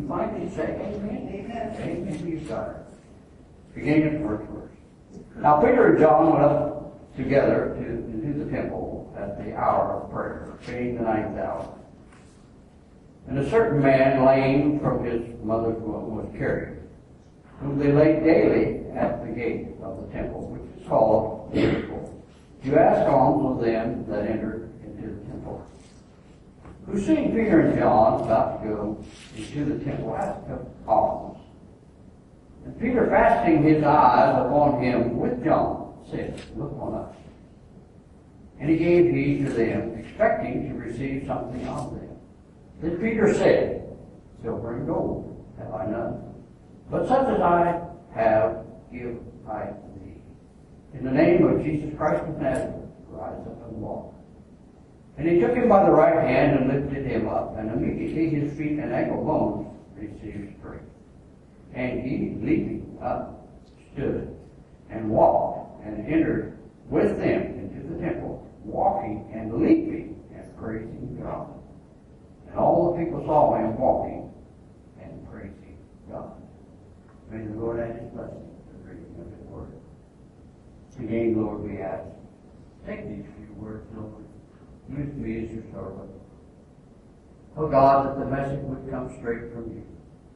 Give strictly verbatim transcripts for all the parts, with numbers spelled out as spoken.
you find it, say amen. Amen. Amen. You got it. Beginning at the first verse. Now Peter and John went up together to, into the temple at the hour of prayer, being the ninth hour. And a certain man, lame from his mother's womb, was carried, whom they laid daily at the gate of the temple, which is called Beautiful, to ask alms of them that entered into the temple. Who, seeing Peter and John about to go into the temple, asked them alms. And Peter, fastening his eyes upon him with John, said, Look on us. And he gave heed to them, expecting to receive something of them. Then Peter said, Silver and gold have I none, but such as I have give I thee. In the name of Jesus Christ of Nazareth, rise up and walk. And he took him by the right hand and lifted him up, and immediately his feet and ankle bones received strength. And he, leaping up, stood and walked and entered with them into the temple, walking and leaping and praising God. And all the people saw him walking and praising God. May the Lord add his blessing to the reading of his word. Again, Lord, we ask, take these few words, Lord. Use me as your servant. Oh God, that the message would come straight from you.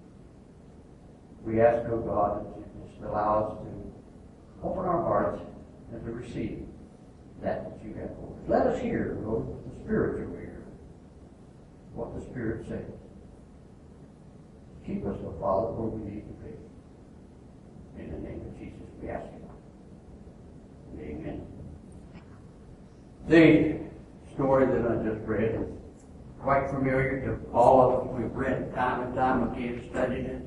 We ask, oh God, that you just allow us to open our hearts and to receive that that you have for us. Let us hear, Lord, with the spiritual ear, what the Spirit says. Keep us, oh Father, where we need to be. In the name of Jesus, we ask you. Amen. The story that I just read is quite familiar to all of us. We've read it time and time again, studied it.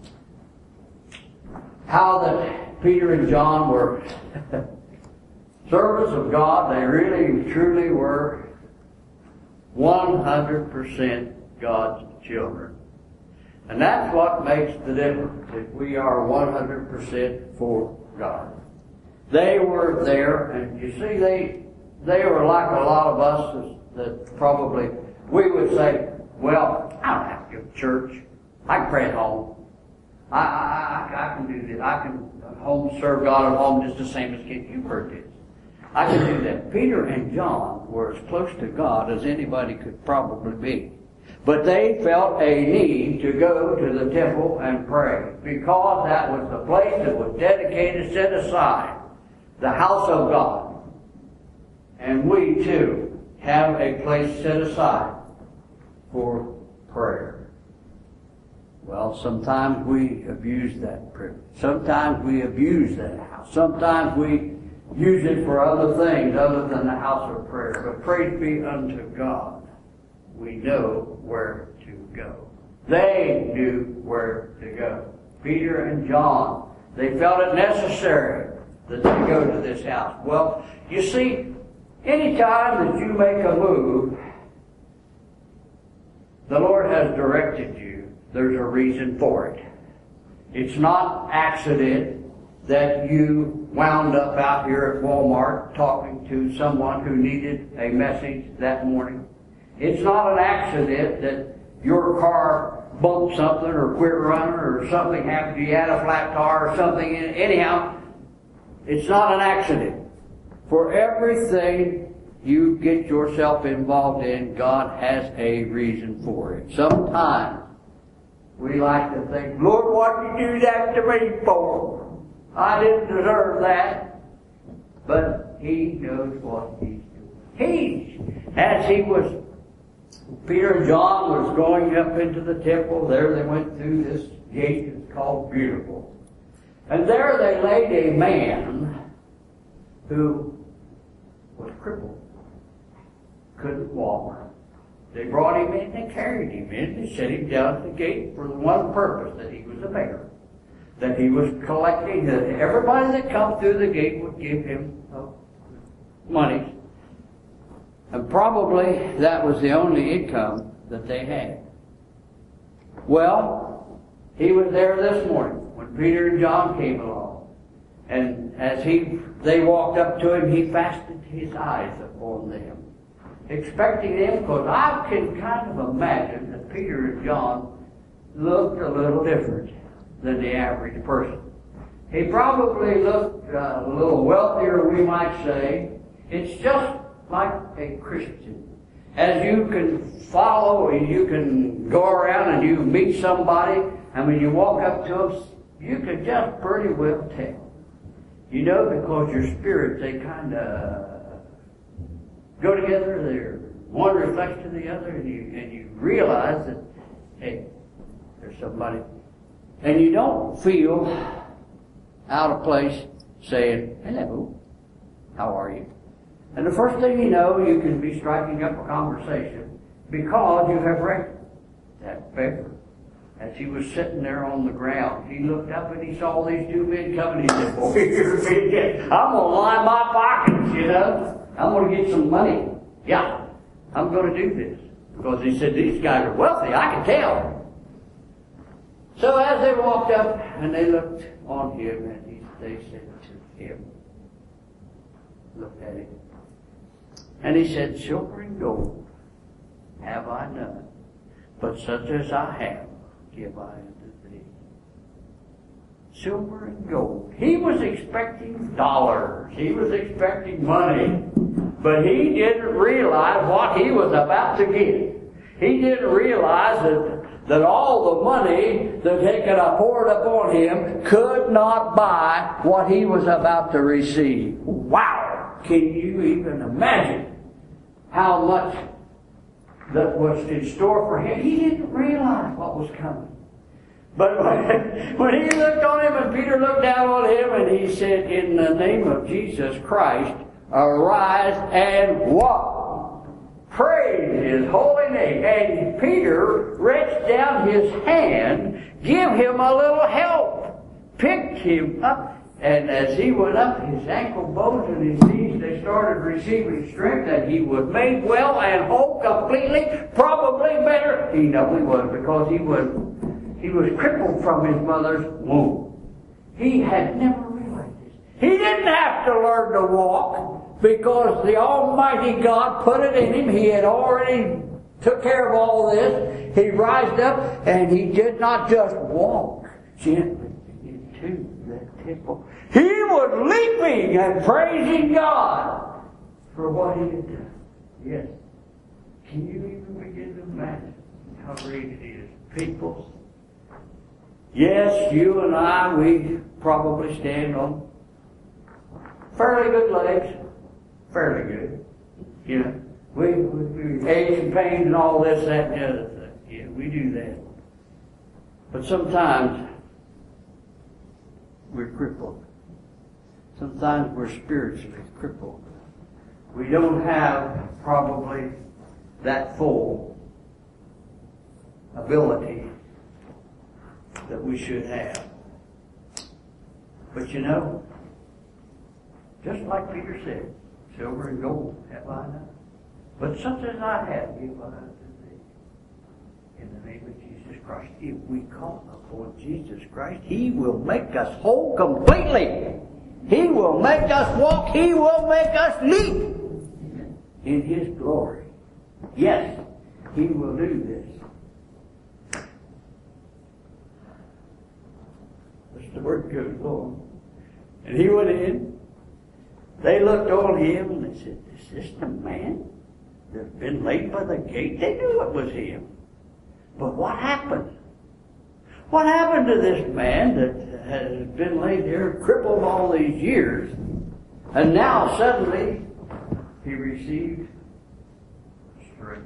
How that Peter and John were servants of God. They really, truly were one hundred percent God's children. And that's what makes the difference, if we are one hundred percent for God. They were there, and you see, they they were like a lot of us that probably, we would say, well, I don't have to go to church. I can pray at home. I, I, I, I can do this. I can home serve God at home just the same as Kate Hubert did. I can do that. Peter and John were as close to God as anybody could probably be. But they felt a need to go to the temple and pray, because that was the place that was dedicated, set aside, the house of God. And we too have a place set aside for prayer. Well, sometimes we abuse that privilege. Sometimes we abuse that house. Sometimes we use it for other things other than the house of prayer. But praise be unto God, we know where to go. They knew where to go. Peter and John, they felt it necessary that they go to this house. Well, you see, any time that you make a move, the Lord has directed you. There's a reason for it. It's not accident that you wound up out here at Walmart talking to someone who needed a message that morning. It's not an accident that your car bumped something or quit running or something happened. You had a flat tire or something. Anyhow, it's not an accident. For everything you get yourself involved in, God has a reason for it. Sometimes we like to think, Lord, what did you do that to me for? I didn't deserve that. But He knows what He's doing. He, as He was, Peter and John was going up into the temple. There they went through this gate that's called Beautiful. And there they laid a man who was crippled, couldn't walk. They brought him in, they carried him in, they set him down at the gate for the one purpose, that he was a beggar, that he was collecting, that everybody that come through the gate would give him uh, money. And probably that was the only income that they had. Well, he was there this morning when Peter and John came along. And as he, they walked up to him, he fastened his eyes upon them, expecting them, because I can kind of imagine that Peter and John, looked a little different than the average person. He probably looked uh, a little wealthier, we might say. It's just like a Christian. As you can follow, and you can go around and you meet somebody, and when you walk up to them, you can just pretty well tell. You know, because your spirits, they kind of go together. They're, one reflects to the other, and you, and you realize that, hey, there's somebody. And you don't feel out of place saying, hello, how are you? And the first thing you know, you can be striking up a conversation because you have read that beggar. As he was sitting there on the ground, he looked up and he saw these two men coming. He said, boy, you're big kid. I'm going to line my pockets, you know. I'm going to get some money. Yeah, I'm going to do this. Because he said, these guys are wealthy, I can tell. So as they walked up and they looked on him, and he, they said to him, looked at him, and he said, silver and gold have I none, but such as I have give I unto thee. Silver and gold. He was expecting dollars. He was expecting money. But he didn't realize what he was about to get. He didn't realize that that all the money that they could have poured upon him could not buy what he was about to receive. Wow! Can you even imagine how much that was in store for him? He didn't realize what was coming. But when, when he looked on him and Peter looked down on him and he said, in the name of Jesus Christ, arise and walk. Praise his holy name. And Peter reached down his hand, give him a little help, picked him up, and as he went up, his ankle bones and his knees, they started receiving strength, and he was made well and whole completely, probably better. He know he was, because he was he was crippled from his mother's womb. He had never realized this. He didn't have to learn to walk, because the Almighty God put it in him. He had already took care of all this. He rised up, and he did not just walk gently into that temple. He was leaping and praising God for what he had done. Yes. Can you even begin to imagine how great it is? People, yes, you and I, we probably stand on fairly good legs. Fairly good. You know, we, we, we aches and pains and all this, that, and the other thing. Yeah, we do that. But sometimes we're crippled. Sometimes we're spiritually crippled. We don't have probably that full ability that we should have. But you know, just like Peter said, silver and gold have I none, but such as I have give I unto thee. In the name of Jesus Christ. If we call upon Jesus Christ, He will make us whole completely. He will make us walk. He will make us leap in His glory. Yes, He will do this. The story goes on. And he went in. They looked on him and they said, is this the man that's been laid by the gate? They knew it was him. But what happened? What happened to this man that has been laid there, crippled all these years, and now suddenly he received strength?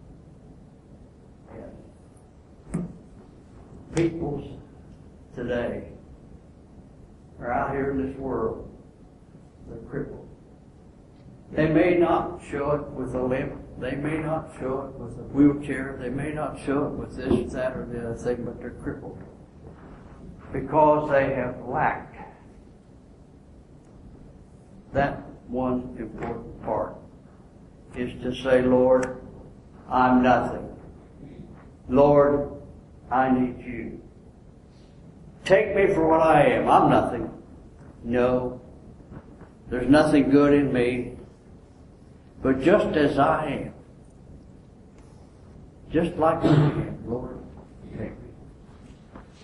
Yes. Peoples today are out here in this world. They're crippled. They may not show it with a limp. They may not show it with a wheelchair. They may not show it with this, that, or the other thing, but they're crippled. Because they have lacked that one important part, is to say, Lord, I'm nothing. Lord, I need you. Take me for what I am. I'm nothing. No, there's nothing good in me. But just as I am, just like I am, Lord, take me.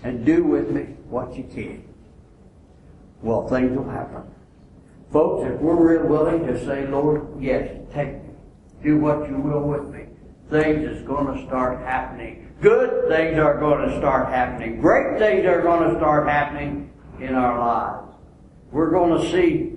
and do with me what you can. Well, things will happen. Folks, if we're real willing to say, Lord, yes, take me. Do what you will with me. Things is going to start happening. Good things are going to start happening. Great things are going to start happening in our lives. We're going to see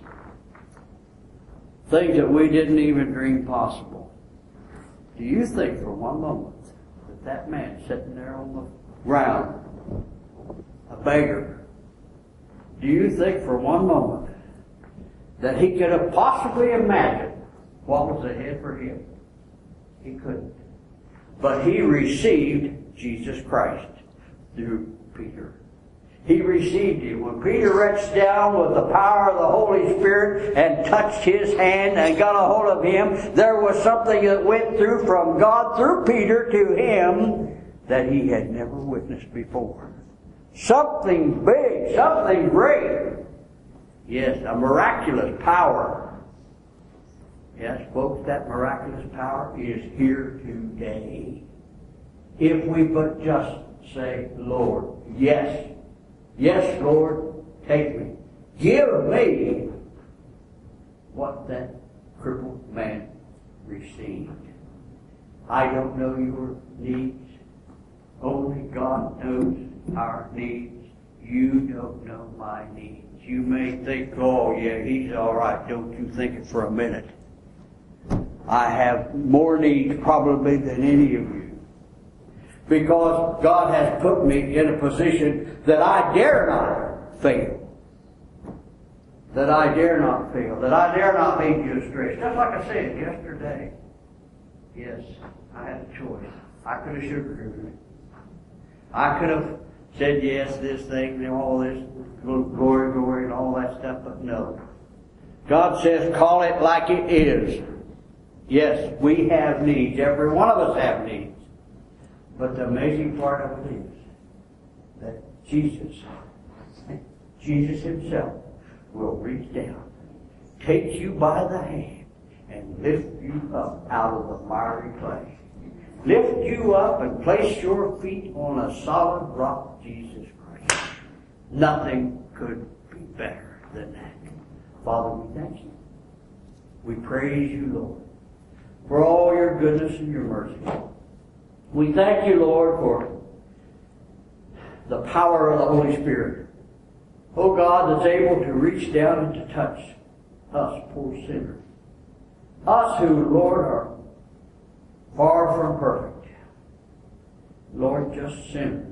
things that we didn't even dream possible. Do you think for one moment that that man sitting there on the ground, a beggar, do you think for one moment that he could have possibly imagined what was ahead for him? He couldn't. But he received Jesus Christ through Peter. He received him. When Peter reached down with the power of the Holy Spirit and touched his hand and got a hold of him, there was something that went through from God through Peter to him that he had never witnessed before. Something big, something great. Yes, a miraculous power. Yes, folks, that miraculous power is here today. If we but just say, Lord, yes. Yes, Lord, take me. Give me what that crippled man received. I don't know your needs. Only God knows our needs. You don't know my needs. You may think, oh yeah, he's all right. Don't you think it for a minute. I have more needs probably than any of you. Because God has put me in a position that I dare not fail. That I dare not fail. That I dare not lead you astray. Just like I said yesterday. Yes, I had a choice. I could have sugarcoated it. I could have said yes, this thing, and all this, glory, glory, and all that stuff, but no. God says, call it like it is. Yes, we have needs. Every one of us have needs. But the amazing part of it is that Jesus, Jesus himself will reach down, take you by the hand, and lift you up out of the miry clay. Lift you up and place your feet on a solid rock, Jesus Christ. Nothing could be better than that. Father, we thank you. We praise you, Lord, for all your goodness and your mercy. We thank you, Lord, for the power of the Holy Spirit. Oh God, that's able to reach down and to touch us, poor sinners. Us who, Lord, are far from perfect. Lord, just sinners.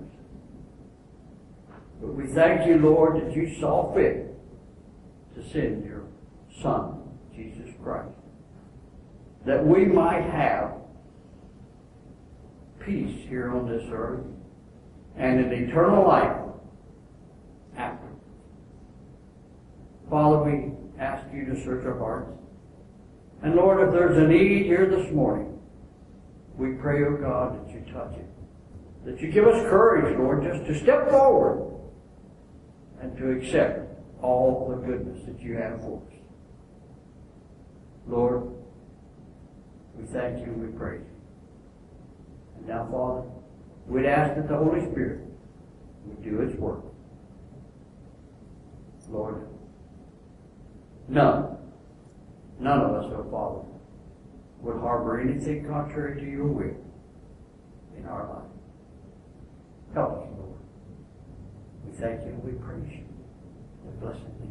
But we thank you, Lord, that you saw fit to send your Son, Jesus Christ, that we might have peace here on this earth and an eternal life after. Father, we ask you to search our hearts. And Lord, if there's a need here this morning, we pray, oh God, that you touch it. That you give us courage, Lord, just to step forward and to accept all the goodness that you have for us. Lord, we thank you and we praise you. And now, Father, we'd ask that the Holy Spirit would do its work. Lord, none, none of us, oh Father, would harbor anything contrary to your will in our life. Help us, Lord. We thank you and we praise you. We bless you.